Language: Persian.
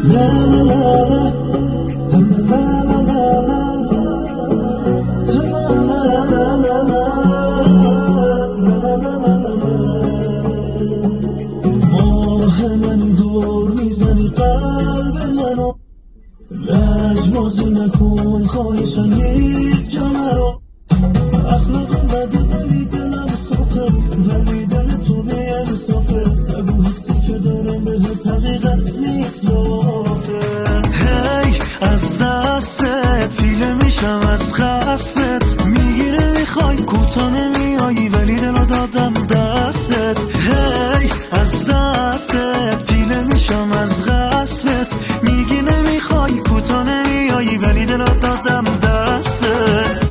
لا لا لا لجبازی نکن خواهشم هیچ جا نرو اخلاقم بده ولی دلم صافه ولی دل تو به انصافه بگو حسی که دارم بهت حقیقت نیست لافه هی از دستت پیله میشم از خصفت میگیره میخوای کوتا نمیایی ولی دلو دادم دستت هی از دستت پیله میشم از